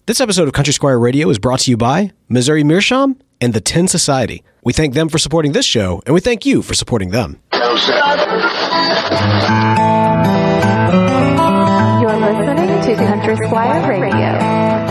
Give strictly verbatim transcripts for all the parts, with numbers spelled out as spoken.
This episode of Country Squire Radio is brought to you by Missouri Meerschaum and the Tin Society. We thank them for supporting this show, and we thank you for supporting them. You're listening to Country Squire Radio.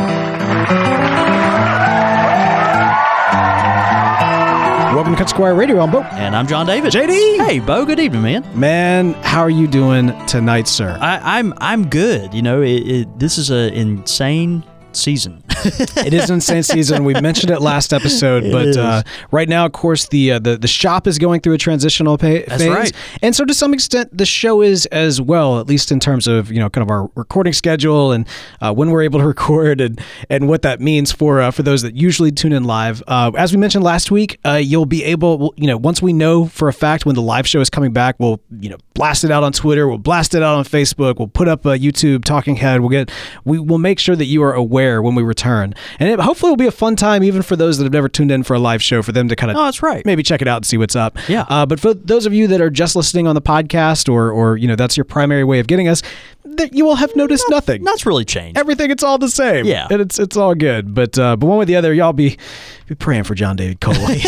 Welcome to Country Squire Radio. I'm Bo. And I'm John David. J D. Hey, Bo. Good evening, man. Man, how are you doing tonight, sir? I, I'm I'm good. You know, it, it, this is an insane season. It is an insane season. We mentioned it last episode, but uh, right now, of course, the, uh, the the shop is going through a transitional pa- That's phase, right. And so to some extent, the show is as well, at least in terms of you know kind of our recording schedule and uh, when we're able to record and and what that means for uh, for those that usually tune in live. Uh, as we mentioned last week, uh, you'll be able, you know, once we know for a fact when the live show is coming back, we'll you know blast it out on Twitter, we'll blast it out on Facebook, we'll put up a YouTube talking head. We'll get we will make sure that you are aware when we return. And it hopefully will be a fun time even for those that have never tuned in for a live show, for them to kind of Oh, that's right. maybe check it out and see what's up. Yeah. Uh, but for those of you that are just listening on the podcast or, or you know, that's your primary way of getting us, that you will have noticed Not, nothing. That's really changed. Everything, it's all the same. Yeah. And it's it's all good. But uh, but one way or the other, y'all be be praying for John David Coley.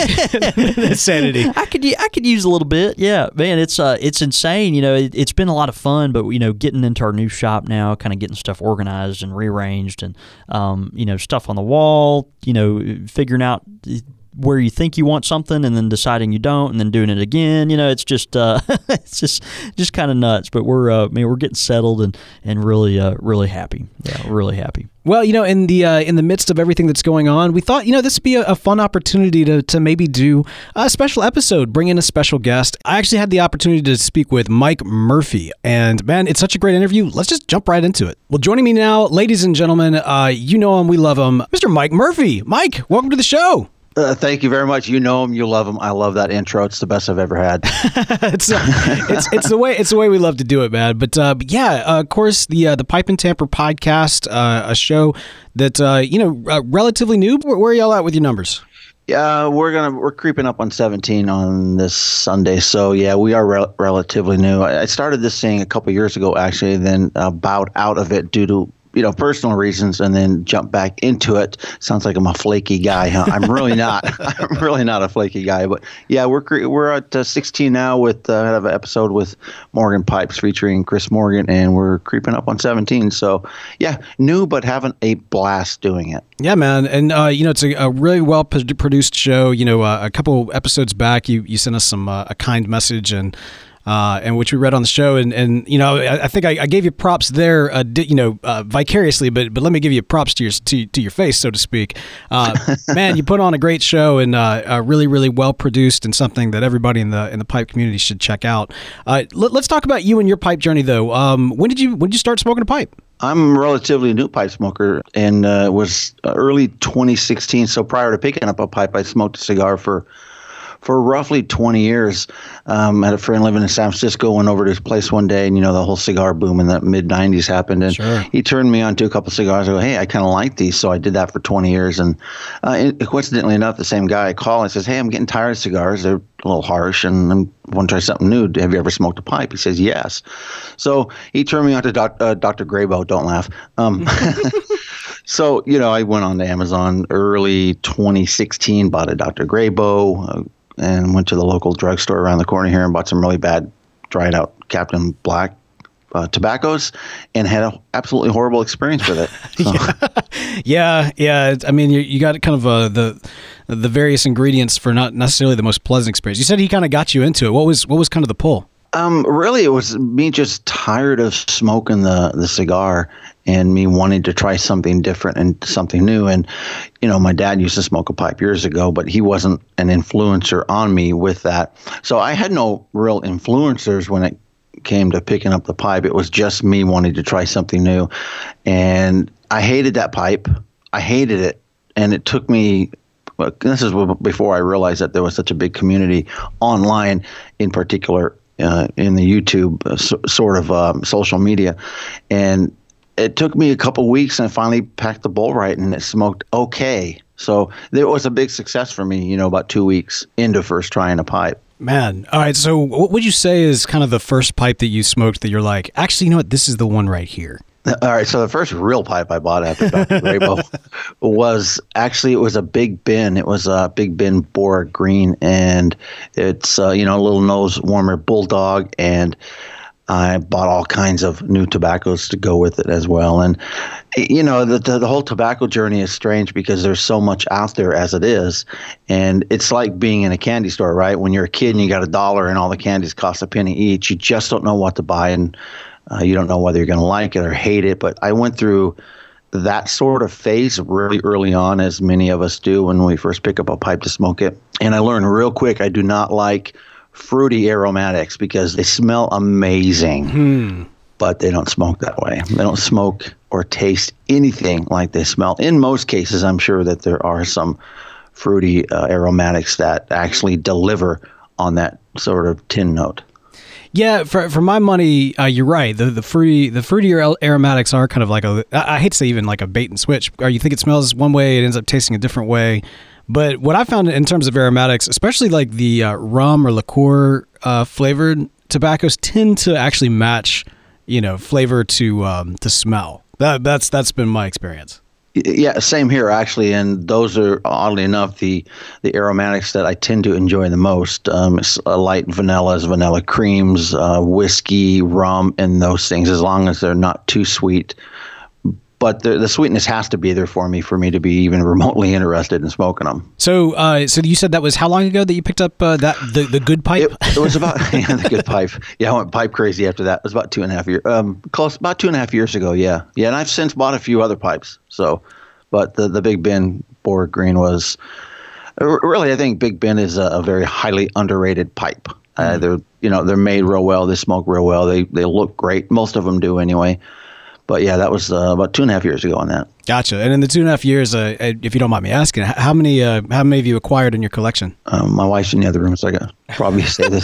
Sanity. I could I could use a little bit. Yeah, man, it's uh it's insane. You know, it, it's been a lot of fun, but you know, getting into our new shop now, kind of getting stuff organized and rearranged, and um, you know, stuff on the wall. You know, figuring out where you think you want something and then deciding you don't and then doing it again. You know, it's just uh, it's just just kind of nuts. But we're uh, I mean, we're getting settled and and really uh, really happy. Yeah, really happy. Well, you know, in the uh, in the midst of everything that's going on, we thought, you know, this would be a, a fun opportunity to to maybe do a special episode, bring in a special guest. I actually had the opportunity to speak with Mike Murphy, and man, it's such a great interview. Let's just jump right into it. Well, joining me now, ladies and gentlemen, uh, you know him, we love him, Mister Mike Murphy. Mike, welcome to the show. Uh, thank you very much. You know him, you love him. I love that intro. It's the best I've ever had. it's, uh, it's it's the way it's the way we love to do it, man. But, uh, but yeah, uh, of course, the uh, the Pipe and Tamper podcast, uh, a show that uh, you know uh, relatively new. Where, where are y'all at with your numbers? Yeah, we're gonna we're creeping up on seventeen on this Sunday. So yeah, we are rel- relatively new. I, I started this thing a couple years ago, actually, then uh, bowed out of it due to you know, personal reasons, and then jump back into it. Sounds like I'm a flaky guy, huh? I'm really not. I'm really not a flaky guy. But yeah, we're cre- we're at uh, sixteen now. With uh, I have an episode with Morgan Pipes featuring Chris Morgan, and we're creeping up on seventeen. So yeah, new but having a blast doing it. Yeah, man, and uh, you know, it's a, a really well produced show. You know, uh, a couple episodes back, you you sent us some uh, a kind message and. Uh, and which we read on the show, and, and you know, I, I think I, I gave you props there, uh, di- you know, uh, vicariously, but but let me give you props to your to, to your face, so to speak. Uh, man, you put on a great show, and uh, uh, really, really well produced, and something that everybody in the in the pipe community should check out. Uh, let, let's talk about you and your pipe journey, though. Um, when did you when did you start smoking a pipe? I'm a relatively new pipe smoker, and uh, it was early twenty sixteen. So prior to picking up a pipe, I smoked a cigar for. For roughly twenty years. Um, I had a friend living in San Francisco, went over to his place one day, and, you know, the whole cigar boom in the mid nineties happened. And sure. He turned me on to a couple of cigars. I go, hey, I kind of like these. So I did that for twenty years. And uh, coincidentally enough, the same guy I call and says, hey, I'm getting tired of cigars. They're a little harsh, and I want to try something new. Have you ever smoked a pipe? He says, yes. So he turned me on to doc, uh, Doctor Graybo. Don't laugh. Um, so, you know, I went on to Amazon early twenty sixteen, bought a Doctor Graybo, uh, and went to the local drugstore around the corner here and bought some really bad dried out Captain Black uh, tobaccos, and had an absolutely horrible experience with it. So. yeah, yeah. I mean, you, you got kind of uh, the the various ingredients for not necessarily the most pleasant experience. You said he kind of got you into it. What was what was kind of the pull? Um, really, it was me just tired of smoking the, the cigar and me wanting to try something different and something new. And, you know, my dad used to smoke a pipe years ago, but he wasn't an influencer on me with that. So I had no real influencers when it came to picking up the pipe. It was just me wanting to try something new. And I hated that pipe. I hated it. And it took me... This is before I realized that there was such a big community online, in particular, Uh, in the YouTube uh, so, sort of um, social media. And it took me a couple weeks, and I finally packed the bowl right, and it smoked okay. So it was a big success for me, you know, about two weeks into first trying a pipe. Man. All right. So what would you say is kind of the first pipe that you smoked that you're like, actually, you know what? This is the one right here. All right, so the first real pipe I bought after Doctor Grabo was actually, it was a Big Ben. It was a Big Ben Bora Green, and it's, uh, you know, a little nose warmer Bulldog, and I bought all kinds of new tobaccos to go with it as well. And, you know, the, the the whole tobacco journey is strange because there's so much out there as it is. And it's like being in a candy store, right? When you're a kid and you got a dollar and all the candies cost a penny each, you just don't know what to buy, and uh, you don't know whether you're going to like it or hate it. But I went through that sort of phase really early on, as many of us do when we first pick up a pipe to smoke it. And I learned real quick I do not like fruity aromatics because they smell amazing, hmm. but they don't smoke that way. They don't smoke or taste anything like they smell. In most cases, I'm sure that there are some fruity uh, aromatics that actually deliver on that sort of tin note. Yeah, for for my money, uh, you're right. The the fruity the fruitier aromatics are kind of like a, I hate to say even like a bait and switch. Or you think it smells one way, it ends up tasting a different way. But what I found in terms of aromatics, especially like the uh, rum or liqueur uh, flavored tobaccos, tend to actually match, you know, flavor to um, to smell. That that's that's been my experience. Yeah, same here actually, and those are oddly enough the the aromatics that I tend to enjoy the most. Um, uh, light vanillas, vanilla creams, uh, whiskey, rum, and those things, as long as they're not too sweet. But the, the sweetness has to be there for me for me to be even remotely interested in smoking them. So, uh, so you said that was how long ago that you picked up uh, that the, the good pipe? It, it was about yeah, the good pipe. Yeah, I went pipe crazy after that. It was about two and a half years, um, close about two and a half years ago. Yeah, yeah, and I've since bought a few other pipes. So, but the the Big Ben Bora Green was really, I think Big Ben is a, a very highly underrated pipe. Uh, mm-hmm. They're you know they're made real well. They smoke real well. They they look great. Most of them do anyway. But yeah, that was uh, about two and a half years ago on that. Gotcha. And in the two and a half years, uh, if you don't mind me asking, how many uh, how many have you acquired in your collection? Um, my wife's in the other room, so I could probably say this.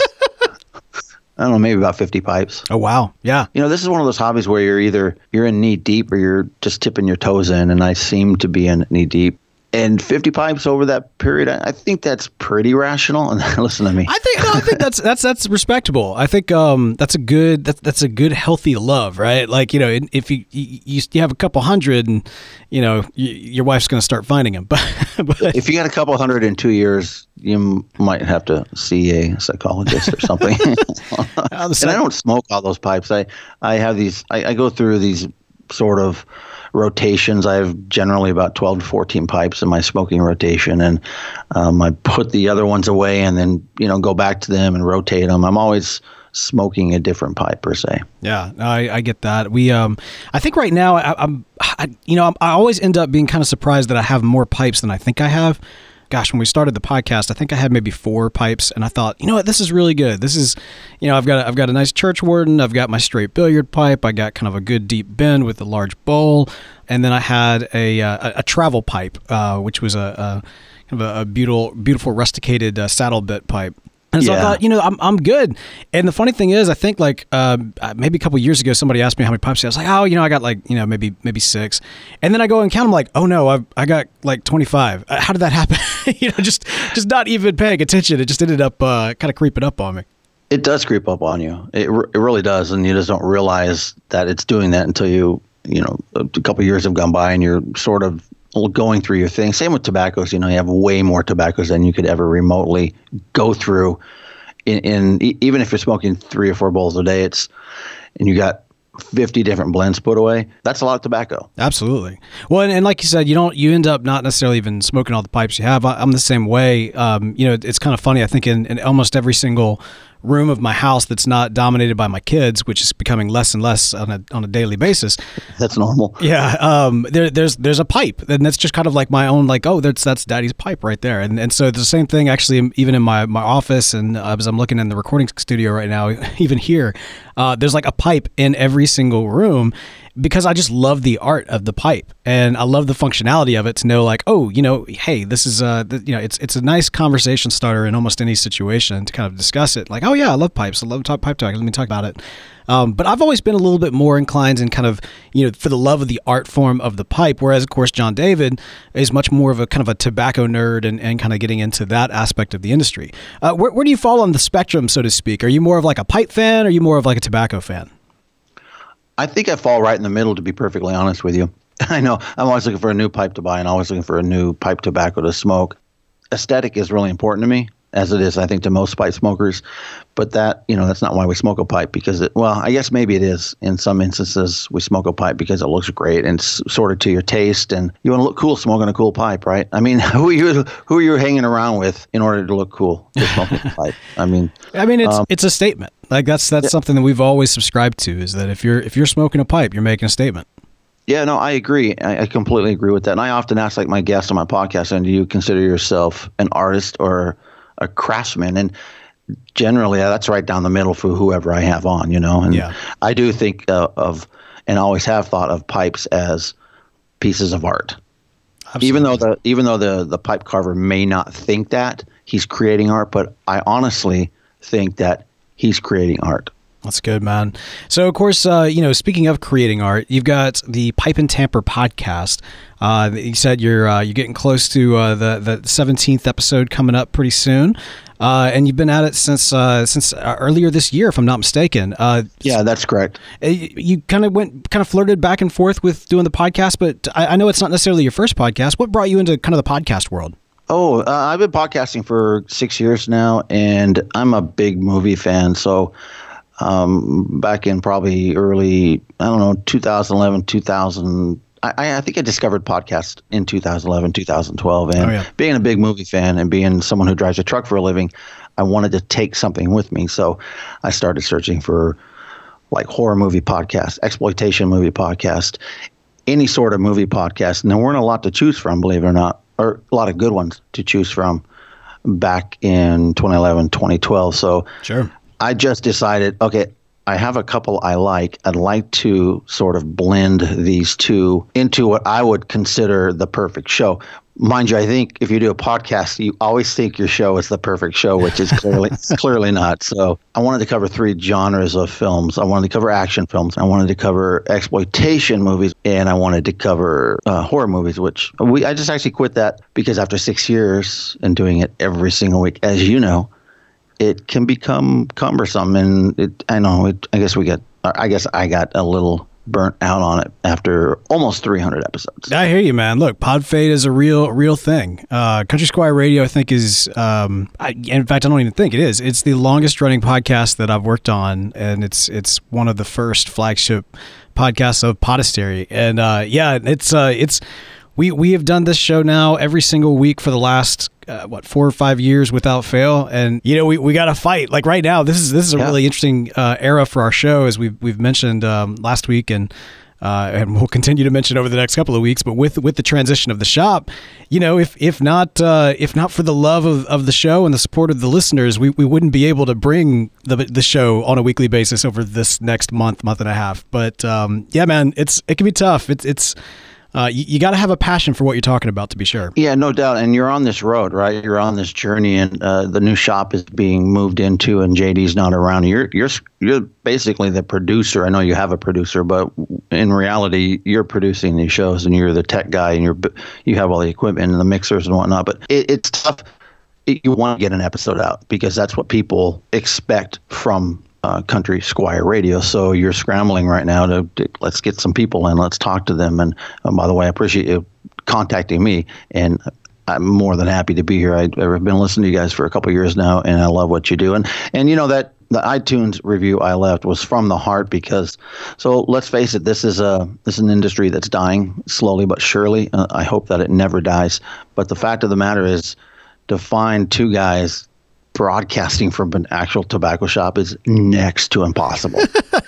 I don't know, maybe about fifty pipes. Oh, wow. Yeah. You know, this is one of those hobbies where you're either you're in knee deep or you're just tipping your toes in, and I seem to be in knee deep. And fifty pipes over that period, I think that's pretty rational. And listen to me. I think no, I think that's that's that's respectable. I think um, that's a good that's that's a good healthy love, right? Like, you know, if you you, you have a couple hundred, and you know you, your wife's going to start finding them. But, but if you got a couple hundred in two years, you might have to see a psychologist or something. And I don't smoke all those pipes. I I have these. I, I go through these sort of rotations. I have generally about twelve to fourteen pipes in my smoking rotation, and um, I put the other ones away and then, you know, go back to them and rotate them. I'm always smoking a different pipe per se. Yeah, I, I get that. We, um, I think right now I, I'm, I, you know, I always end up being kind of surprised that I have more pipes than I think I have. Gosh, when we started the podcast, I think I had maybe four pipes, and I thought, you know what, this is really good. This is, you know, I've got a, I've got a nice church warden. I've got my straight billiard pipe. I got kind of a good deep bend with a large bowl, and then I had a a, a travel pipe, uh, which was a, a kind of a, a beautiful beautiful rusticated uh, saddle bit pipe. And so yeah. I thought, you know, I'm I'm good. And the funny thing is, I think like uh, maybe a couple years ago, somebody asked me how many pipes I had. I was like, oh, you know, I got like, you know, maybe maybe six. And then I go and count them like, oh no, I I got like twenty-five. Uh, how did that happen? you know, just just not even paying attention. It just ended up uh, kind of creeping up on me. It does creep up on you. It it really does, and you just don't realize that it's doing that until you you know a couple of years have gone by and you're sort of going through your thing. Same with tobaccos. You know, you have way more tobaccos than you could ever remotely go through. In, in even if you're smoking three or four bowls a day, it's and you got fifty different blends put away. That's a lot of tobacco. Absolutely. Well, and, and like you said, you don't you end up not necessarily even smoking all the pipes you have. I, I'm the same way. Um, you know, it's kind of funny. I think in, in almost every single room of my house that's not dominated by my kids, which is becoming less and less on a on a daily basis. That's normal. Yeah. Um, there, there's there's a pipe, and that's just kind of like my own, like, oh, that's that's Daddy's pipe right there. And and so the same thing actually, even in my, my office, and uh, as I'm looking in the recording studio right now, even here, uh, there's like a pipe in every single room. Because I just love the art of the pipe, and I love the functionality of it to know, like, oh, you know, hey, this is, uh, the, you know, it's it's a nice conversation starter in almost any situation to kind of discuss it. Like, oh yeah, I love pipes, I love talk, pipe talk. Let me talk about it. Um, but I've always been a little bit more inclined in kind of, you know, for the love of the art form of the pipe. Whereas, of course, John David is much more of a kind of a tobacco nerd and, and kind of getting into that aspect of the industry. Uh, where, where do you fall on the spectrum, so to speak? Are you more of like a pipe fan, or are you more of like a tobacco fan? I think I fall right in the middle, to be perfectly honest with you. I know I'm always looking for a new pipe to buy and always looking for a new pipe tobacco to smoke. Aesthetic is really important to me, as it is, I think, to most pipe smokers. But that, you know, that's not why we smoke a pipe, because it, well, I guess maybe it is. In some instances, we smoke a pipe because it looks great and it's sort of to your taste, and you want to look cool smoking a cool pipe, right? I mean, who are you, who are you hanging around with in order to look cool with smoking a pipe? I mean, I mean, it's um, it's a statement. Like that's that's yeah. something that we've always subscribed to, is that if you're if you're smoking a pipe, you're making a statement. Yeah, no, I agree. I, I completely agree with that. And I often ask, like, my guests on my podcast, and do you consider yourself an artist or a craftsman? And generally, that's right down the middle for whoever I have on, you know. And yeah. I do think uh, of, and always have thought of pipes as pieces of art. Absolutely. Even though the even though the the pipe carver may not think that he's creating art, but I honestly think that he's creating art. That's good, man. So, of course, uh, you know, speaking of creating art, you've got the Pipe and Tamper podcast. Uh, you said you're uh, you're getting close to uh, the the seventeenth episode coming up pretty soon, uh, and you've been at it since uh, since earlier this year, if I'm not mistaken. Uh, yeah, that's correct. You kind of went kind of flirted back and forth with doing the podcast, but I, I know it's not necessarily your first podcast. What brought you into kind of the podcast world? Oh, uh, I've been podcasting for six years now, and I'm a big movie fan. So. Um, back in probably early, I don't know, two thousand eleven, two thousand, I, I think I discovered podcasts in two thousand eleven, two thousand twelve. And oh, yeah. being a big movie fan and being someone who drives a truck for a living, I wanted to take something with me. So I started searching for like horror movie podcasts, exploitation movie podcast, any sort of movie podcast. And there weren't a lot to choose from, believe it or not, or a lot of good ones to choose from back in twenty eleven, twenty twelve. So sure. I just decided, okay, I have a couple I like. I'd like to sort of blend these two into what I would consider the perfect show. Mind you, I think if you do a podcast, you always think your show is the perfect show, which is clearly clearly not. So I wanted to cover three genres of films. I wanted to cover action films. I wanted to cover exploitation movies, and I wanted to cover uh, horror movies, which we I just actually quit that because after six years and doing it every single week, as you know, it can become cumbersome, and it, I know, it, I guess we get, I guess I got a little burnt out on it after almost three hundred episodes. I hear you, man. Look, pod fade is a real, real thing. Uh, Country Squire Radio, I think, is, um, I, in fact, I don't even think it is. It's the longest running podcast that I've worked on, and it's it's one of the first flagship podcasts of Podastery. And uh, yeah, it's uh, it's we we have done this show now every single week for the last uh, what four or five years without fail, and you know we, we got to fight. Like right now, this is this is a yeah. really interesting uh, era for our show, as we've we've mentioned um, last week, and uh, and we'll continue to mention over the next couple of weeks. But with with the transition of the shop, you know, if if not uh, if not for the love of, of the show and the support of the listeners, we, we wouldn't be able to bring the the show on a weekly basis over this next month month and a half. But um, yeah, man, it's it can be tough. It's it's. Uh, you, you got to have a passion for what you're talking about, to be sure. Yeah, no doubt. And you're on this road, right? You're on this journey, and uh, the new shop is being moved into, and J D's not around. You're you're you're basically the producer. I know you have a producer, but in reality, you're producing these shows, and you're the tech guy, and you're you have all the equipment and the mixers and whatnot. But it, it's tough. It, you want to get an episode out because that's what people expect from Uh, Country Squire Radio. So you're scrambling right now to, to let's get some people in, let's talk to them. And um, by the way, I appreciate you contacting me, and I'm more than happy to be here. I, I've been listening to you guys for a couple of years now, and I love what you do. And and you know that the iTunes review I left was from the heart, because so let's face it, this is a this is an industry that's dying slowly but surely. Uh, I hope that it never dies. But the fact of the matter is, to find two guys broadcasting from an actual tobacco shop is next to impossible.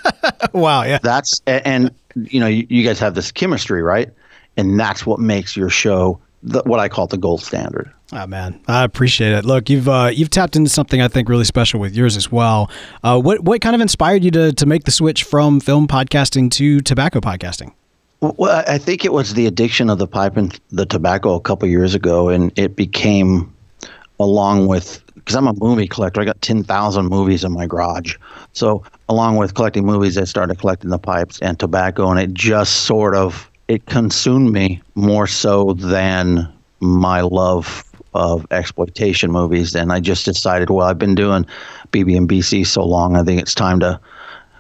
Wow, yeah. That's and, and you know you, you guys have this chemistry, right? And that's what makes your show the, what I call the gold standard. Oh man, I appreciate it. Look, you've uh, you've tapped into something I think really special with yours as well. Uh, what what kind of inspired you to to make the switch from film podcasting to tobacco podcasting? Well, I think it was the addiction of the pipe and the tobacco a couple years ago, and it became, along with, because I'm a movie collector, I got ten thousand movies in my garage. So along with collecting movies, I started collecting the pipes and tobacco, and it just sort of, it consumed me more so than my love of exploitation movies. And I just decided, well, I've been doing B B and B C so long, I think it's time to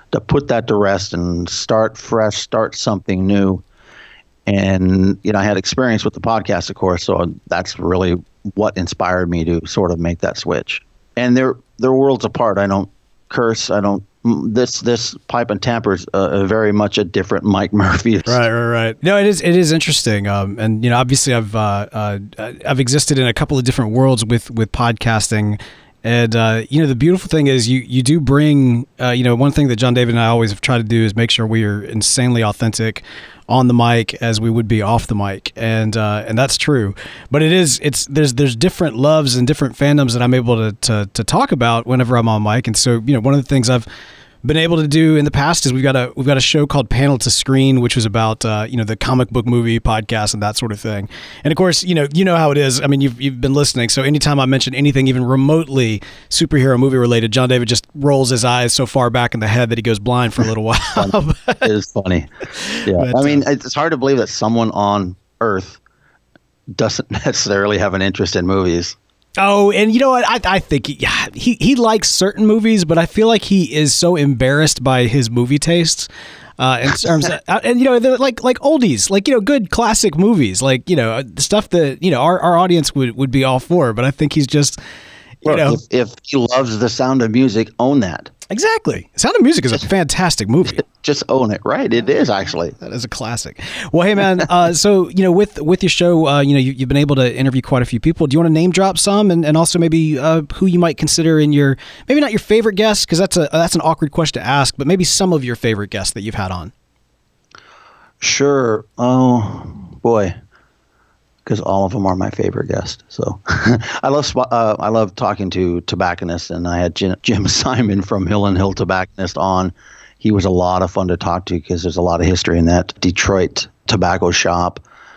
to put that to rest and start fresh, start something new. And, you know, I had experience with the podcast, of course, so that's really what inspired me to sort of make that switch. And they're, they're worlds apart. I don't curse. I don't, this, this Pipe and Tamper is uh, very much a different Mike Murphy. Right, right, right. No, it is, it is interesting. Um, and, you know, obviously I've, uh, uh, I've existed in a couple of different worlds with, with podcasting. And, uh, you know, the beautiful thing is you, you do bring, uh, you know, one thing that John David and I always have tried to do is make sure we are insanely authentic on the mic as we would be off the mic. And, uh, and that's true, but it is, it's, there's, there's different loves and different fandoms that I'm able to, to, to talk about whenever I'm on mic. And so, you know, one of the things I've been able to do in the past is we've got a we've got a show called Panel to Screen, which was about uh, you know the comic book movie podcast and that sort of thing. And of course, you know you know how it is. I mean, you've you've been listening, so anytime I mention anything even remotely superhero movie related, John David just rolls his eyes so far back in the head that he goes blind for a little while. It is funny. Yeah, but, I mean, uh, it's hard to believe that someone on Earth doesn't necessarily have an interest in movies. Oh, and you know what? I I think he, yeah, he he likes certain movies, but I feel like he is so embarrassed by his movie tastes. Uh, in terms of, and you know, they're like like oldies, like you know, good classic movies, like you know, stuff that you know our, our audience would, would be all for. But I think he's just, you Look, know, if, if he loves The Sound of Music, own that. Exactly. Sound of Music is a fantastic movie. Just own it, right? It is actually. That is a classic. Well, hey man, uh, so you know, with with your show, uh, you know, you, you've been able to interview quite a few people. Do you want to name drop some, and, and also maybe uh, who you might consider in your maybe not your favorite guests, because that's a that's an awkward question to ask, but maybe some of your favorite guests that you've had on. Sure. Oh boy, because all of them are my favorite guests. So I love uh, I love talking to tobacconists, and I had Jim, Jim Simon from Hill and Hill Tobacconist on. He was a lot of fun to talk to because there's a lot of history in that Detroit tobacco shop.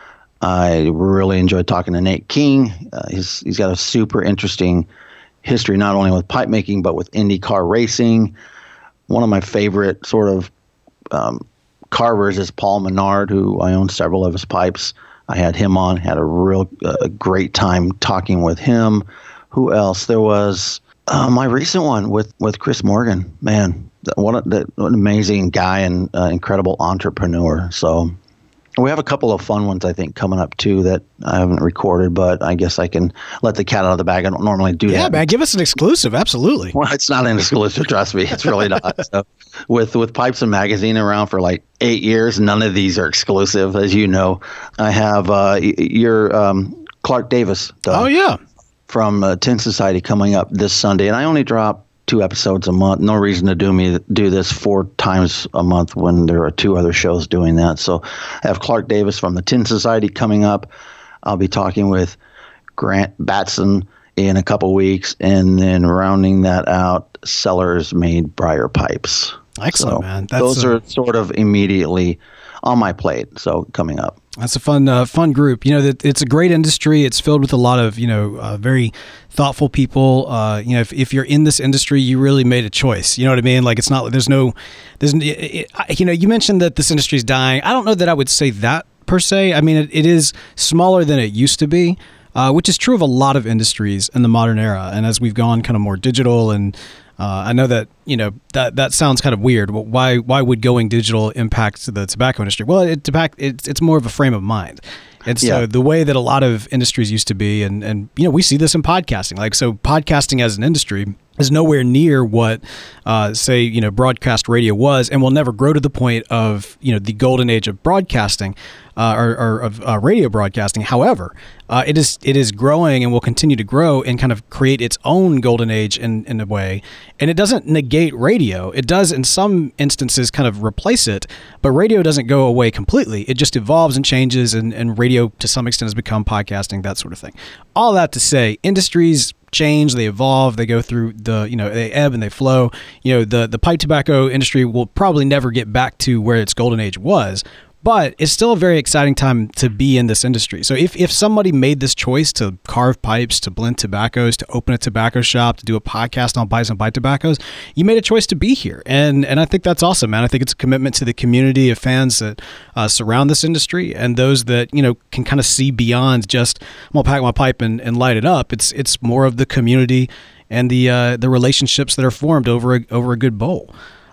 I really enjoyed talking to Nate King. Uh, he's he's got a super interesting history, not only with pipe making but with IndyCar racing. One of my favorite sort of um, carvers is Paul Menard, who I own several of his pipes. I had him on, had a real uh, great time talking with him. Who else? There was uh, my recent one with, with Chris Morgan. Man, what, a, the, what an amazing guy and uh, incredible entrepreneur. So we have a couple of fun ones, I think, coming up, too, that I haven't recorded, but I guess I can let the cat out of the bag. I don't normally do yeah, that. Yeah, man, give us an exclusive. Absolutely. Well, it's not an exclusive, trust me. It's really not. So with with Pipes and Magazine around for like eight years, none of these are exclusive, as you know. I have uh, your um, Clark Davis. Doug, oh, yeah. From uh, Tin Society coming up this Sunday. And I only drop two episodes a month. No reason to do me do this four times a month when there are two other shows doing that. So I have Clark Davis from the Tin Society coming up. I'll be talking with Grant Batson in a couple weeks, and then rounding that out, Sellers Made Briar Pipes. Excellent, so man. That's those a, are sort of immediately on my plate. So coming up. That's a fun, uh, fun group. You know, that it's a great industry. It's filled with a lot of, you know, uh, very thoughtful people. Uh, you know, if, if you're in this industry, you really made a choice. You know what I mean? Like, it's not, there's no, there's, it, it, you know, you mentioned that this industry is dying. I don't know that I would say that per se. I mean, it, it is smaller than it used to be. Uh, which is true of a lot of industries in the modern era. And as we've gone kind of more digital, and uh, I know that, you know, that that sounds kind of weird. Why why would going digital impact the tobacco industry? Well, it, it's, it's more of a frame of mind. And so yeah. the way that a lot of industries used to be, and, and, you know, we see this in podcasting. Like, so podcasting as an industry is nowhere near what, uh, say, you know, broadcast radio was, and will never grow to the point of, you know, the golden age of broadcasting, uh, or, or of uh, radio broadcasting. However, uh, it is it is growing and will continue to grow and kind of create its own golden age in, in a way. And it doesn't negate radio. It does, in some instances, kind of replace it, but radio doesn't go away completely. It just evolves and changes, and, and radio, to some extent, has become podcasting, that sort of thing. All that to say, industries change, they evolve, they go through the, you know, they ebb and they flow. You know, the, the pipe tobacco industry will probably never get back to where its golden age was, but it's still a very exciting time to be in this industry. So if, if somebody made this choice to carve pipes, to blend tobaccos, to open a tobacco shop, to do a podcast on pipes and pipe tobaccos, you made a choice to be here. And and I think that's awesome, man. I think it's a commitment to the community of fans that uh, surround this industry, and those that, you know, can kind of see beyond just, I'm going to pack my pipe and, and light it up. It's it's more of the community and the uh, the relationships that are formed over a, over a good bowl.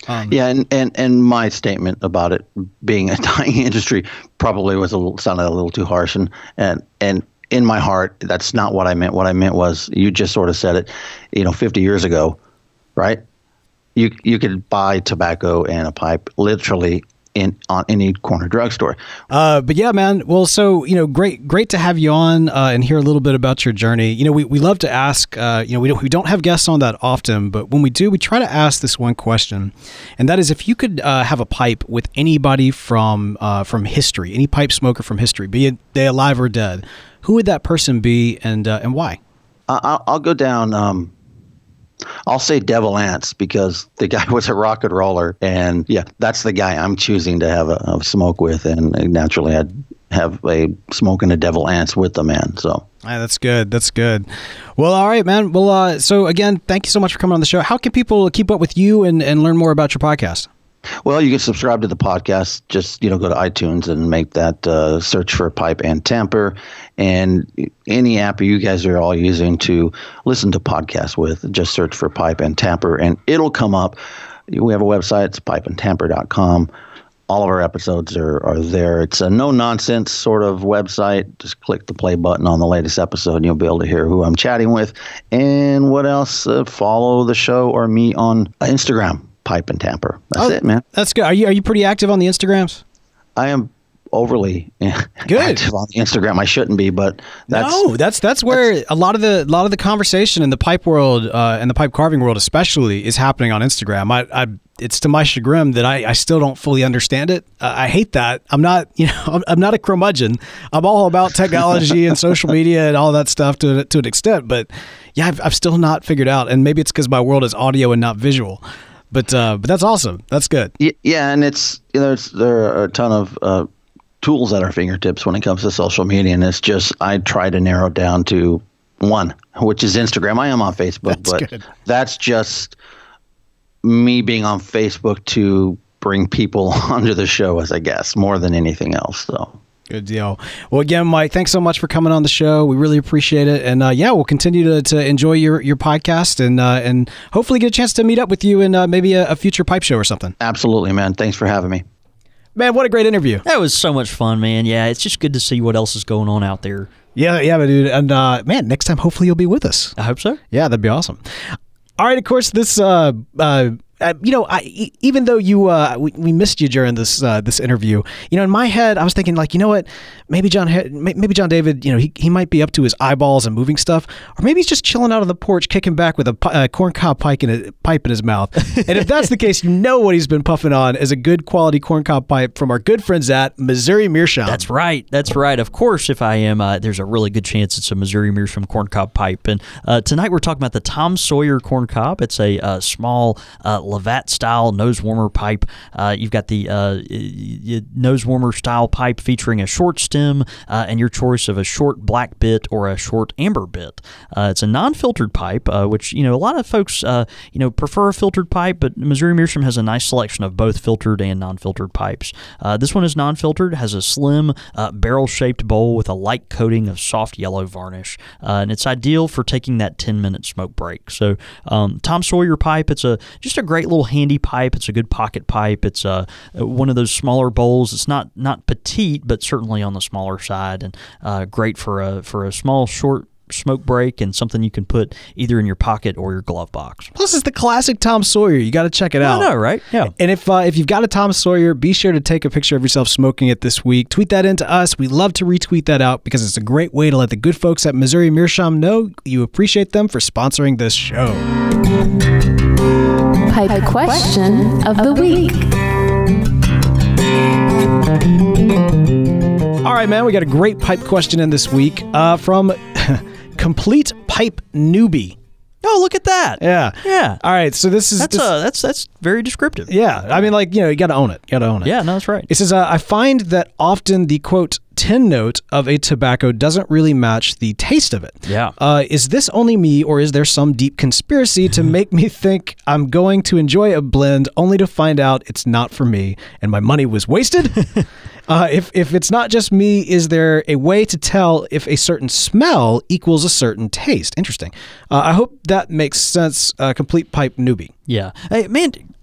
Um, yeah, and, and, and my statement about it being a dying industry probably was a little, sounded a little too harsh, and and and in my heart, that's not what I meant. What I meant was, you just sort of said it, you know, fifty years ago, right? You you could buy tobacco and a pipe literally in on any corner drugstore. Uh, but yeah, man. Well, so, you know, great, great to have you on uh, and hear a little bit about your journey. You know, we, we love to ask, uh, you know, we don't, we don't have guests on that often, but when we do, we try to ask this one question. And that is, if you could uh, have a pipe with anybody from, uh, from history, any pipe smoker from history, be it they alive or dead, who would that person be, and, uh, and why? I'll, I'll go down, um, I'll say Devil Ants, because the guy was a rock and roller, and yeah, that's the guy I'm choosing to have a, a smoke with, and naturally I'd have a smoke and a Devil Ants with the man. So yeah, that's good. That's good. Well, all right, man. Well, uh, so again, thank you so much for coming on the show. How can people keep up with you and, and learn more about your podcast? Well, you can subscribe to the podcast. Just, you know, go to iTunes and make that uh, search for Pipe and Tamper, and any app you guys are all using to listen to podcasts with, just search for Pipe and Tamper, and it'll come up. We have a website. It's pipe and tamper dot com. All of our episodes are, are there. It's a no-nonsense sort of website. Just click the play button on the latest episode, and you'll be able to hear who I'm chatting with. And what else? Uh, follow the show or me on Instagram. Pipe and Tamper. That's oh, it, man. That's good. Are you are you pretty active on the Instagrams? I am overly good. active on Instagram. I shouldn't be, but that's no. That's that's where that's, a lot of the a lot of the conversation in the pipe world uh, and the pipe carving world, especially, is happening on Instagram. I, I it's to my chagrin that I, I still don't fully understand it. Uh, I hate that. I'm not you know I'm, I'm not a curmudgeon. I'm all about technology and social media and all that stuff to to an extent, but yeah, I've, I've still not figured out. And maybe it's because my world is audio and not visual. But uh, but that's awesome. That's good. Yeah, and it's you know it's, there are a ton of uh, tools at our fingertips when it comes to social media, and it's just I try to narrow down to one, which is Instagram. I am on Facebook, that's but good. That's just me being on Facebook to bring people onto the show, as I guess, more than anything else. So. Good deal. Well, again, Mike, thanks so much for coming on the show. We really appreciate it. And uh, yeah, we'll continue to, to enjoy your, your podcast and uh, and hopefully get a chance to meet up with you in uh, maybe a, a future pipe show or something. Absolutely, man. Thanks for having me. Man, what a great interview. That was so much fun, man. Yeah, it's just good to see what else is going on out there. Yeah, yeah, dude. And uh, man, next time, hopefully you'll be with us. I hope so. Yeah, that'd be awesome. All right, of course, this... Uh, uh, Uh, you know, I, e- even though you uh, we, we missed you during this uh, this interview, you know, in my head, I was thinking, like, you know what, maybe John maybe John David, you know, he, he might be up to his eyeballs and moving stuff, or maybe he's just chilling out on the porch, kicking back with a uh, corncob pipe in a pipe in his mouth. And if that's the case, you know what he's been puffing on is a good quality corncob pipe from our good friends at Missouri Meerschaum. That's right. That's right. Of course, if I am, uh, there's a really good chance it's a Missouri Meerschaum corncob pipe. And uh, tonight we're talking about the Tom Sawyer corncob. It's a uh, small uh, Lavat style nose warmer pipe. Uh, you've got the uh, nose warmer style pipe featuring a short stem uh, and your choice of a short black bit or a short amber bit. Uh, it's a non-filtered pipe, uh, which, you know, a lot of folks, uh, you know, prefer a filtered pipe, but Missouri Meerschaum has a nice selection of both filtered and non-filtered pipes. Uh, this one is non-filtered, has a slim uh, barrel-shaped bowl with a light coating of soft yellow varnish, uh, and it's ideal for taking that ten-minute smoke break. So um, Tom Sawyer pipe, it's a just a great little handy pipe. It's a good pocket pipe. It's uh, one of those smaller bowls. It's not not petite, but certainly on the smaller side, and uh, great for a for a small short smoke break and something you can put either in your pocket or your glove box. Plus, it's the classic Tom Sawyer. You got to check it out. I know, right? Yeah. And if uh, if you've got a Tom Sawyer, be sure to take a picture of yourself smoking it this week. Tweet that into us. We love to retweet that out because it's a great way to let the good folks at Missouri Meerschaum know you appreciate them for sponsoring this show. Pipe question of the week. All right, man, we got a great pipe question in this week uh, from Complete Pipe Newbie. Oh, look at that. Yeah. Yeah. All right, so this is... That's this, uh, that's that's very descriptive. Yeah, I mean, like, you know, you got to own it. You got to own it. Yeah, no, that's right. It says, uh, I find that often the, quote, tin note of a tobacco doesn't really match the taste of it. Yeah. Uh, is this only me, or is there some deep conspiracy to make me think I'm going to enjoy a blend only to find out it's not for me and my money was wasted? Uh, if if it's not just me, is there a way to tell if a certain smell equals a certain taste? Interesting. Uh, I hope that makes sense. Uh, Complete Pipe Newbie. Yeah. Hey, man,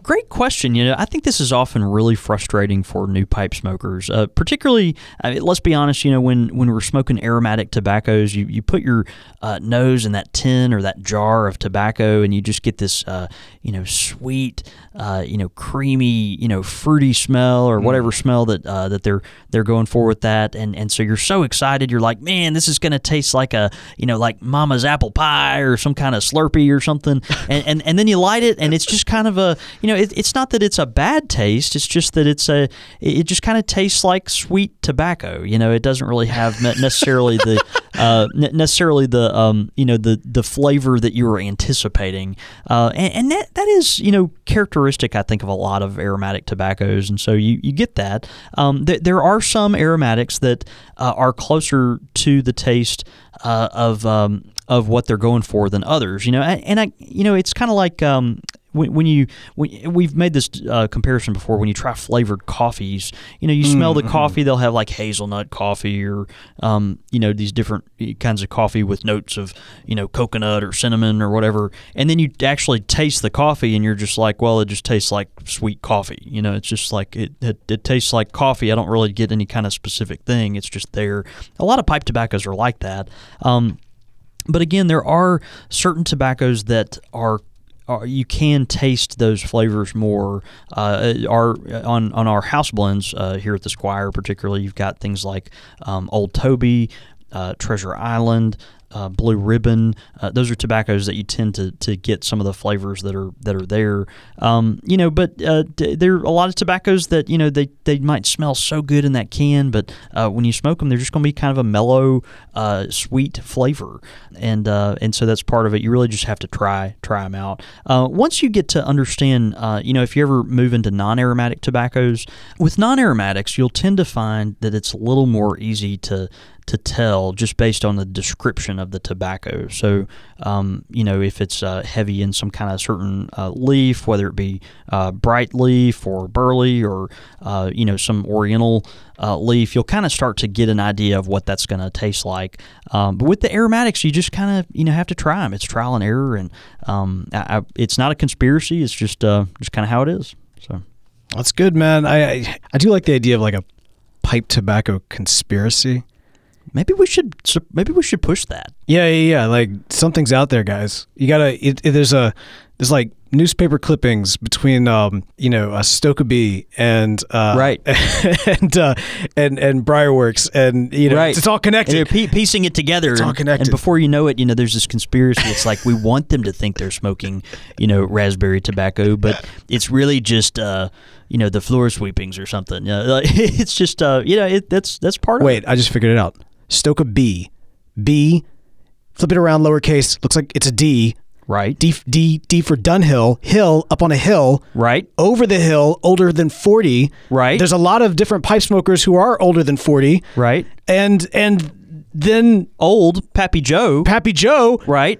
great question. You know, I think this is often really frustrating for new pipe smokers, uh, particularly. I mean, let's be honest. You know, when, when we're smoking aromatic tobaccos, you, you put your uh, nose in that tin or that jar of tobacco, and you just get this, uh, you know, sweet, uh, you know, creamy, you know, fruity smell or whatever mm. smell that uh, that they're they're going for with that, and and so you're so excited. You're like, man, this is going to taste like a, you know, like Mama's apple pie or some kind of Slurpee or something, and and, and then you light it, and it's just kind of a, you know, it, it's not that it's a bad taste. It's just that it's a, it just kind of tastes like sweet tobacco. You know, it doesn't really have necessarily the, uh, necessarily the, um, you know, the the flavor that you were anticipating, uh, and, and that that is, you know, characteristic, I think, of a lot of aromatic tobaccos, and so you you get that. Um, th- there are some aromatics that uh, are closer to the taste uh, of um, of what they're going for than others. You know, and I, you know, it's kind of like. Um, When, when you when, we've made this uh, comparison before. When you try flavored coffees, you know, you smell mm-hmm. the coffee. They'll have like hazelnut coffee or um, you know, these different kinds of coffee with notes of, you know, coconut or cinnamon or whatever. And then you actually taste the coffee, and you're just like, well, it just tastes like sweet coffee. You know, it's just like it it, it tastes like coffee. I don't really get any kind of specific thing. It's just there. A lot of pipe tobaccos are like that. Um, but again, there are certain tobaccos that are. You can taste those flavors more. Uh, our on on our house blends uh, here at the Squire, particularly, you've got things like um, Old Toby, uh, Treasure Island, uh, Blue Ribbon. Uh, those are tobaccos that you tend to, to get some of the flavors that are that are there. Um, you know, but uh, d- there are a lot of tobaccos that, you know, they, they might smell so good in that can, but uh, when you smoke them, they're just going to be kind of a mellow, uh, sweet flavor, and uh, and so that's part of it. You really just have to try try them out. Uh, once you get to understand, uh, you know, if you ever move into non-aromatic tobaccos, with non-aromatics, you'll tend to find that it's a little more easy to to tell just based on the description of the tobacco. So, um, you know, if it's uh, heavy in some kind of certain uh, leaf, whether it be uh, bright leaf or burley or, uh, you know, some oriental uh, leaf, you'll kind of start to get an idea of what that's going to taste like. Um, but with the aromatics, you just kind of, you know, have to try them. It's trial and error, and um, I, I, it's not a conspiracy. It's just uh, just kind of how it is. So that's good, man. I, I I do like the idea of like a pipe tobacco conspiracy. Maybe we should. Maybe we should push that. Yeah, yeah, yeah. Like something's out there, guys. You gotta. It, it, there's a. There's like newspaper clippings between, um, you know, uh, Stokeby and uh, right, and uh, and and Briarworks, and you know, right. it's, it's all connected. And they're piecing it together. It's and, all connected. And before you know it, you know, there's this conspiracy. It's like we want them to think they're smoking, you know, raspberry tobacco, but it's really just. Uh, you know, the floor sweepings or something. You know, it's just, uh, you know, it, that's that's part Wait, of it. Wait, I just figured it out. Stokeby. B, flip it around lowercase, looks like it's a D. Right. D, D, D for Dunhill. Hill, up on a hill. Right. Over the hill, older than forty. Right. There's a lot of different pipe smokers who are older than forty. Right. And and then... Old Pappy Joe. Pappy Joe. Right.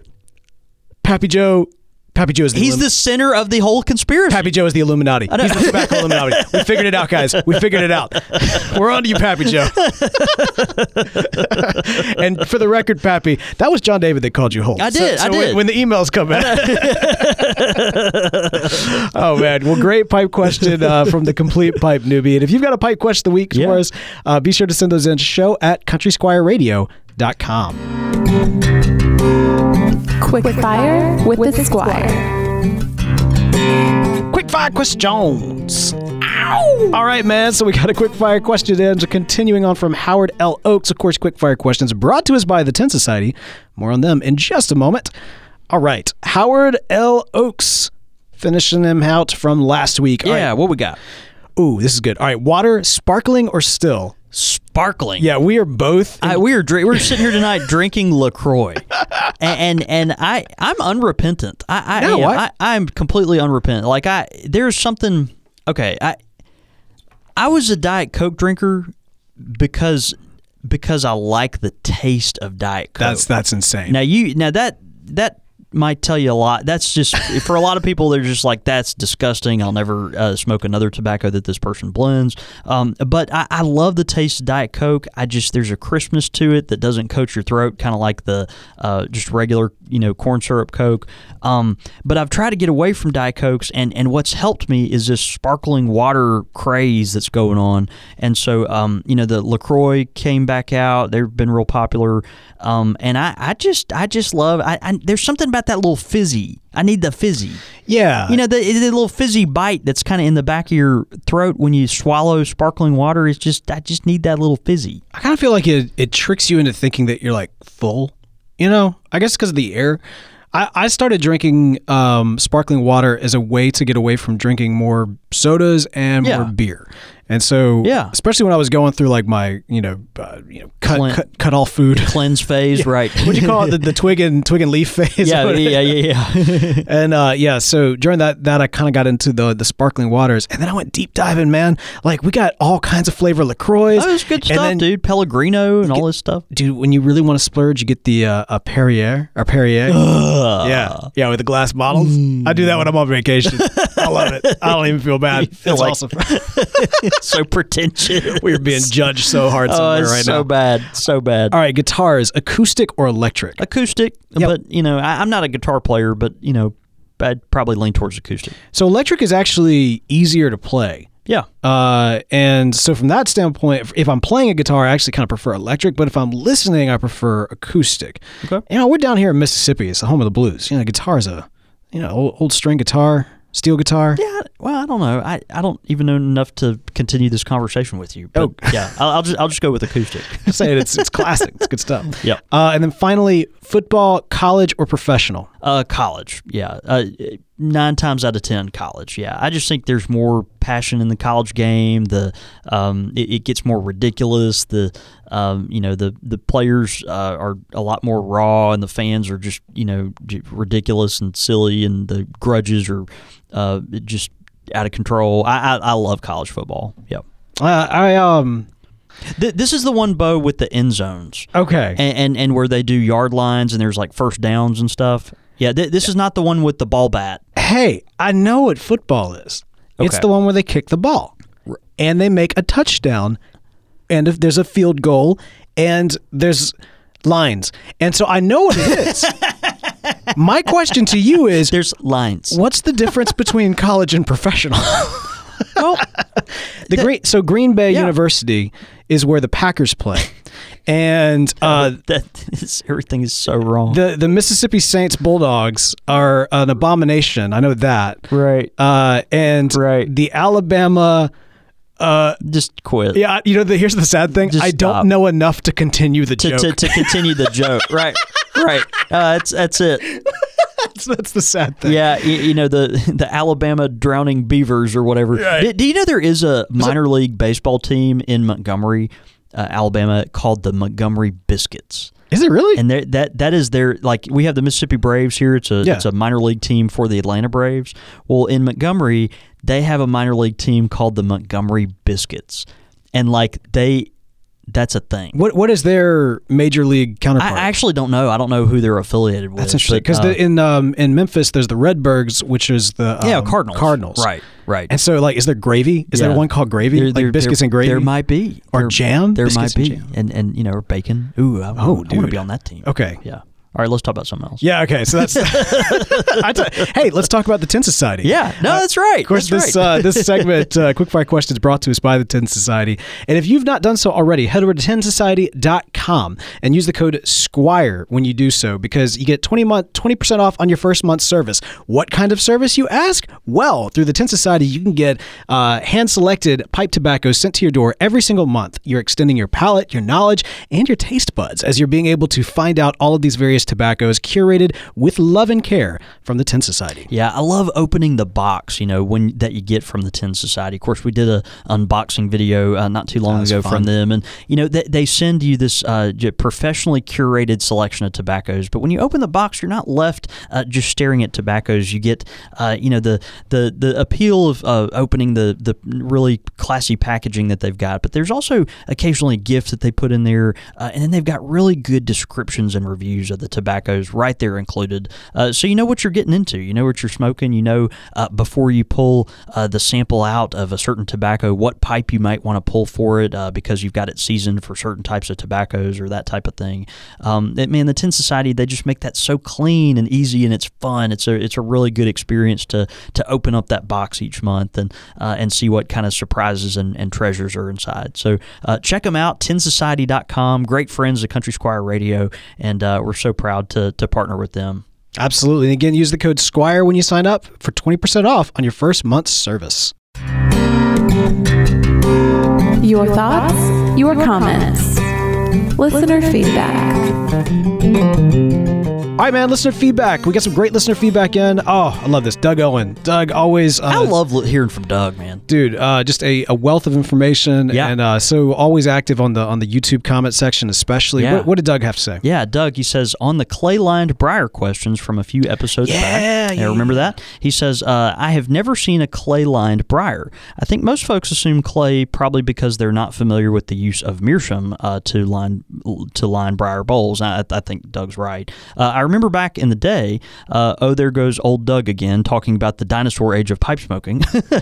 Pappy Joe... Pappy Joe is the He's Illum- the center of the whole conspiracy. Pappy Joe is the Illuminati. He's the tobacco Illuminati. We figured it out, guys. We figured it out. We're on to you, Pappy Joe. And for the record, Pappy, that was John David that called you Holt. I did. So, so I did. When, when the emails come in. Oh, man. Well, great pipe question uh, from the Complete Pipe Newbie. And if you've got a pipe question of the week yeah. for us, uh, be sure to send those in to show at country squire radio dot com. Quick fire with, with the Squire. Quick fire questions. Ow! All right, man. So we got a quick fire question in. So continuing on from Howard L. Oakes, of course, quick fire questions brought to us by the Tin Society. More on them in just a moment. All right, Howard L. Oakes, finishing them out from last week. All yeah, right. what we got? Ooh, this is good. All right, water, sparkling or still? Sparkling. Yeah, we are both. I, we are dr- we're sitting here tonight drinking LaCroix, and, and and I I'm unrepentant. I I, no, am, I I'm completely unrepentant. Like I there's something. Okay, I I was a Diet Coke drinker because because I like the taste of Diet Coke. That's that's insane. Now you now that that might tell you a lot. That's just for a lot of people. They're just like, that's disgusting. I'll never uh, smoke another tobacco that this person blends. Um, but I, I love the taste of Diet Coke. I just there's a crispness to it that doesn't coat your throat, kind of like the uh, just regular you know corn syrup Coke. Um, but I've tried to get away from Diet Cokes, and and what's helped me is this sparkling water craze that's going on. And so um, you know the LaCroix came back out. They've been real popular. Um, and I, I just I just love I, I there's something about that little fizzy. I need the fizzy. Yeah. You know, the, the little fizzy bite that's kind of in the back of your throat when you swallow sparkling water is just I just need that little fizzy. I kind of feel like it, it tricks you into thinking that you're like full. You know, I guess because of the air. I, I started drinking um, sparkling water as a way to get away from drinking more sodas and Yeah. more beer. And so, Yeah. especially when I was going through like my, you know, uh, you know, cut, Clean- cut cut all food. Cleanse phase, right. What do you call it? The, the twig and twig and leaf phase. yeah, yeah, yeah, yeah. And uh, yeah, so during that, that I kind of got into the the sparkling waters, and then I went deep diving, man. Like we got all kinds of flavor LaCroix. Oh, it's good And stuff, then, dude. Pellegrino and all this stuff. Dude, when you really want to splurge, you get the uh, a Perrier or Perrier. yeah, yeah, with the glass bottles. I do that when I'm on vacation. I love it. I don't even feel bad. feel It's like- awesome. So pretentious. We're being judged so hard Oh, somewhere it's right so now. bad, so bad. All right, guitars, acoustic or electric? Acoustic, Yep. but you know, I, I'm not a guitar player, but you know, I'd probably lean towards acoustic. So electric is actually easier to play. Yeah. Uh, and so from that standpoint, if- if I'm playing a guitar, I actually kind of prefer electric, but if I'm listening, I prefer acoustic. Okay. You know, we're down here in Mississippi. It's the home of the blues. You know, guitar is a, you know, old, old string guitar, steel guitar. Yeah, well, I don't know. I, I don't even know enough to continue this conversation with you. But Oh. yeah, I'll, I'll just I'll just go with acoustic. Just saying, it's it's classic. It's good stuff. Yep. Uh, and then finally, football, college or professional? Uh, college, yeah. Uh, nine times out of ten, college. Yeah, I just think there's more passion in the college game. The um, it, it gets more ridiculous. The um, you know, the the players uh, are a lot more raw, and the fans are just you know j- ridiculous and silly, and the grudges are uh, just out of control. I I, I love college football. Yep. Uh, I um. Th- this is the one, Bo, with the end zones. Okay. And, and and where they do yard lines and there's like first downs and stuff. Yeah, th- this is not the one with the ball bat. Hey, I know what football is. It's Okay. the one where they kick the ball and they make a touchdown, and if there's a field goal and there's lines. And so I know what it is. My question to you is, There's lines. what's the difference between college and professional? Well, the great so Green Bay Yeah. University is where the Packers play. And uh, that is, everything is so wrong. the the Mississippi Saints Bulldogs are an abomination. I know that. right. Uh, and Right. the Alabama uh, Just quit. yeah, you know, the, here's the sad thing. Just I don't stop. know enough to continue the To, joke. to, to continue the joke. Right. Right. Uh, that's that's it. that's, that's the sad thing. Yeah, you, you know the the Alabama Drowning Beavers or whatever. Right. Do, do you know there is a minor league baseball team in Montgomery, uh, Alabama, called the Montgomery Biscuits? Is it really? And they're- that that is their like we have the Mississippi Braves here. It's a Yeah. it's a minor league team for the Atlanta Braves. Well, in Montgomery, they have a minor league team called the Montgomery Biscuits, and like they, that's a thing. what what is their major league I, counterpart? I actually don't know. I don't know who they're affiliated with. That's interesting because but, uh, in um in Memphis there's the Redbirds, which is the um, yeah, Cardinals. Cardinals. Right. Right. And so, like, is there gravy? Is Yeah. there one called gravy? There- like there- biscuits there- and gravy? There might be. Or There- jam? There Biscuits might and be. jam. And, and, you know, or bacon. Ooh, I, Oh, I want to dude. be on that team. Okay. Yeah. All right, let's talk about something else. Yeah. Okay. So that's. I t- hey, let's talk about the Tin Society. Yeah. No, that's right. Of course, That's this right. uh, this segment, uh, Quickfire Questions, brought to us by the Tin Society. And if you've not done so already, head over to tin society dot com and use the code Squire when you do so, because you get twenty month twenty percent off on your first month's service. What kind of service, you ask? Well, through the Tin Society, you can get uh, hand-selected pipe tobacco sent to your door every single month. You're extending your palate, your knowledge, and your taste buds as you're being able to find out all of these various tobaccos curated with love and care from the Tin Society. Yeah, I love opening the box, you know, when that you get from the Tin Society. Of course, we did a unboxing video uh, not too long That was ago fun. from them, and you know they, they send you this uh, j- professionally curated selection of tobaccos. But when you open the box, you're not left uh, just staring at tobaccos. You get, uh, you know, the the the appeal of uh, opening the the really classy packaging that they've got. But there's also occasionally gifts that they put in there, uh, and then they've got really good descriptions and reviews of the tobaccos right there included. Uh, so you know what you're getting into. You know what you're smoking. You know uh, before you pull uh, the sample out of a certain tobacco, what pipe you might want to pull for it uh, because you've got it seasoned for certain types of tobaccos or that type of thing. Um, it, man, the Tin Society, they just make that so clean and easy, and it's fun. It's a it's a really good experience to to open up that box each month and uh, and see what kind of surprises and, and treasures are inside. So uh, check them out, tin society dot com. Great friends of Country Squire Radio, and uh, we're so proud to to partner with them. Absolutely. And again, use the code Squire when you sign up for twenty percent off on your first month's service. Your thoughts, your comments, listener feedback. All right, man, listener feedback. We got some great listener feedback in. Oh, I love this. Doug Owen. Doug always... Uh, I love hearing from Doug, man. Dude, uh, just a, a wealth of information. Yeah. And uh, so always active on the on the YouTube comment section especially. Yeah. What, what did Doug have to say? Yeah, Doug, he says, on the clay-lined briar questions from a few episodes Yeah, back. yeah, Yeah, remember that? He says, uh, I have never seen a clay-lined briar. I think most folks assume clay probably because they're not familiar with the use of meerschaum uh, to line to line briar bowls. I, I think Doug's right. Uh, I remember back in the day, uh, oh, there goes old Doug again, talking about the dinosaur age of pipe smoking.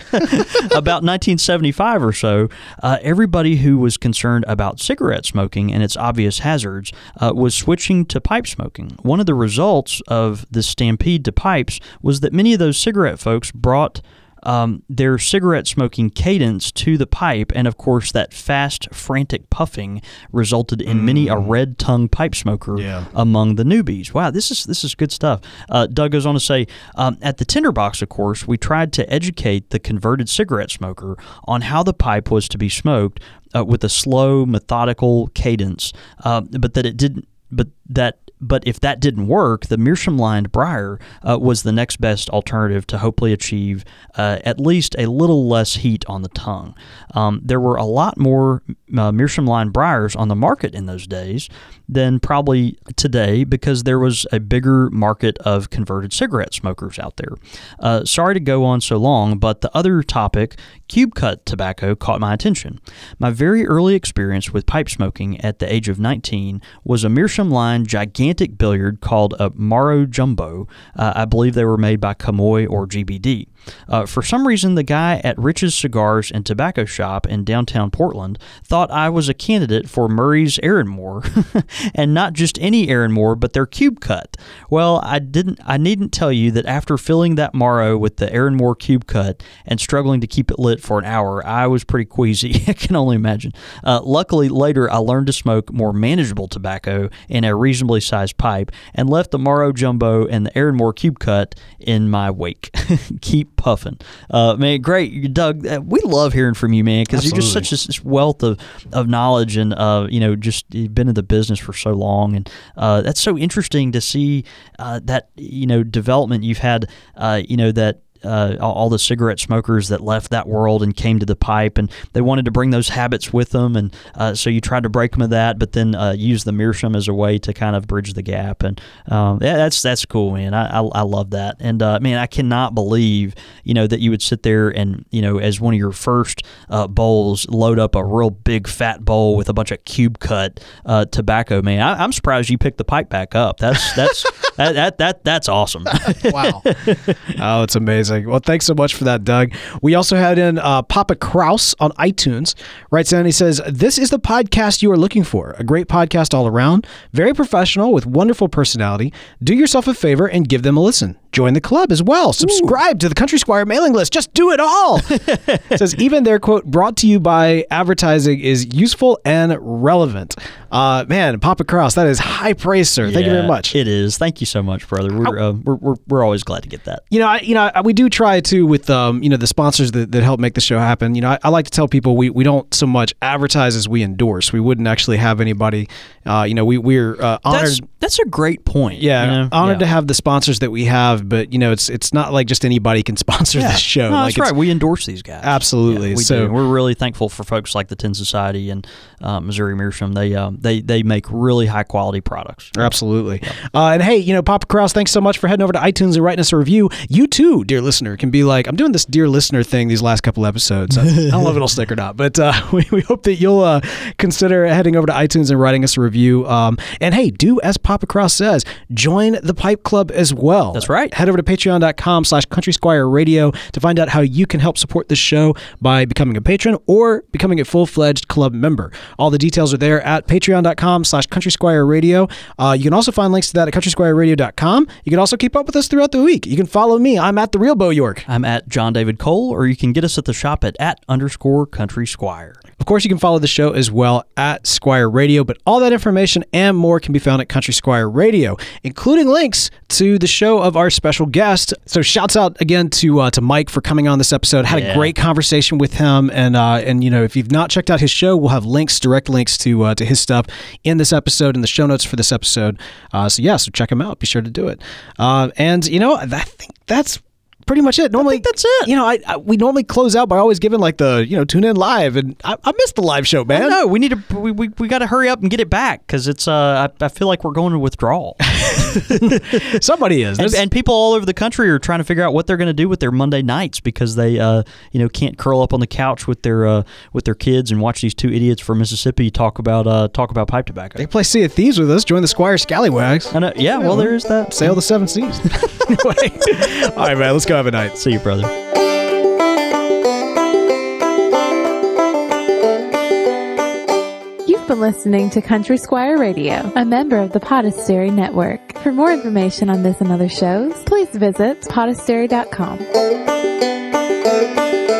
About nineteen seventy-five or so, uh, everybody who was concerned about cigarette smoking and its obvious hazards uh, was switching to pipe smoking. One of the results of this stampede to pipes was that many of those cigarette folks brought Um, their cigarette smoking cadence to the pipe, and of course that fast, frantic puffing resulted in mm. many a red-tongued pipe smoker yeah. among the newbies. Wow, this is this is good stuff. Uh, Doug goes on to say, um, at the Tinderbox, of course, we tried to educate the converted cigarette smoker on how the pipe was to be smoked uh, with a slow, methodical cadence, uh, but that it didn't. But that. But if that didn't work, the meerschaum-lined briar uh, was the next best alternative to hopefully achieve uh, at least a little less heat on the tongue. Um, there were a lot more uh, meerschaum-lined briars on the market in those days than probably today because there was a bigger market of converted cigarette smokers out there. Uh, sorry to go on so long, but the other topic, cube-cut tobacco, caught my attention. My very early experience with pipe smoking at the age of nineteen was a meerschaum-lined gigantic billiard called a Morrow Jumbo. Uh, I believe they were made by Camoy or G B D. Uh, for some reason, the guy at Rich's Cigars and Tobacco Shop in downtown Portland thought I was a candidate for Murray's Aaronmore, and not just any Aaronmore, but their cube cut. Well, I didn't. I needn't tell you that after filling that Morrow with the Aaronmore cube cut and struggling to keep it lit for an hour, I was pretty queasy. I can only imagine. Uh, luckily, later I learned to smoke more manageable tobacco in a reasonably sized pipe and left the Morrow Jumbo and the Aaronmore cube cut in my wake. Keep puffing. Uh, man, great. Doug, uh, we love hearing from you, man, because you're just such a this wealth of, of knowledge and, uh, you know, just you've been in the business for so long. And uh, that's so interesting to see uh, that, you know, development you've had, uh, you know, that Uh, all the cigarette smokers that left that world and came to the pipe, and they wanted to bring those habits with them, and uh, so you tried to break them of that, but then uh, use the meerschaum as a way to kind of bridge the gap, and um, yeah, that's that's cool, man. I I, I love that, and uh, man, I cannot believe you know that you would sit there and you know as one of your first uh, bowls load up a real big fat bowl with a bunch of cube cut uh, tobacco, man. I, I'm surprised you picked the pipe back up. That's that's that, that that that's awesome. Wow. Oh, it's amazing. Well, thanks so much for that, Doug. We also had in uh, Papa Kraus on iTunes. Writes in, he says, this is the podcast you are looking for. A great podcast all around. Very professional with wonderful personality. Do yourself a favor and give them a listen. Join the club as well. Subscribe Ooh. to the Country Squire mailing list. Just do it all. It says, even their quote, brought to you by advertising is useful and relevant. Uh, man, Papa Kraus, that is high praise, sir. Yeah, Thank you very much. It is. Thank you so much, brother. We're, uh, we're, we're, we're always glad to get that. You know, I, you know, we do try to with, um, you know, the sponsors that, that help make the show happen. You know, I, I like to tell people we, we don't so much advertise as we endorse. We wouldn't actually have anybody, uh, you know, we, we're uh, honored. That's, that's a great point. Yeah, you know? honored yeah. to have the sponsors that we have live, but you know, it's it's not like just anybody can sponsor Yeah. this show. No, like that's right. We endorse these guys. Absolutely. Yeah, we so do. We're really thankful for folks like the Tin Society and uh, Missouri Meerschaum. They um, they they make really high quality products. Absolutely. Uh, and hey, you know, Papa Krause, thanks so much for heading over to iTunes and writing us a review. You too, dear listener, can be like, I'm doing this dear listener thing these last couple episodes. I, I don't know if it'll stick or not, but uh, we, we hope that you'll uh, consider heading over to iTunes and writing us a review. Um, and hey, do as Papa Krause says, join the Pipe Club as well. That's right. Head over to patreon.com slash Country Squire Radio to find out how you can help support this show by becoming a patron or becoming a full-fledged club member. All the details are there at patreon.com slash Country Squire Radio. Uh, you can also find links to that at country squire radio dot com. You can also keep up with us throughout the week. You can follow me. I'm at The Real Bo York. I'm at John David Cole, or you can get us at the shop at at underscore Country Squire. Of course, you can follow the show as well at Squire Radio, but all that information and more can be found at Country Squire Radio, including links to the show of our special guest. So shouts out again to uh, to Mike for coming on this episode. Had Yeah. a great conversation with him, and uh, and you know, if you've not checked out his show, we'll have links, direct links to uh, to his stuff in this episode, in the show notes for this episode. Uh, so yeah, so check him out. Be sure to do it. Uh, and you know, I think that's pretty much it. Normally, that's it. You know, I, I we normally close out by always giving like the you know tune in live, and I, I missed the live show, man. No, we need to we we, we got to hurry up and get it back because it's uh I, I feel like we're going to withdrawal. Somebody is, and, and people all over the country are trying to figure out what they're going to do with their Monday nights because they uh you know can't curl up on the couch with their uh with their kids and watch these two idiots from Mississippi talk about uh talk about pipe tobacco. They play Sea of Thieves with us. Join the Squire Scallywags. I know, yeah, well, there is that. Sail the seven seas. Anyway, all right, man. Let's go have a night. See you, brother. You've been listening to Country Squire Radio, a member of the Podastery Network. For more information on this and other shows, please visit podastery dot com.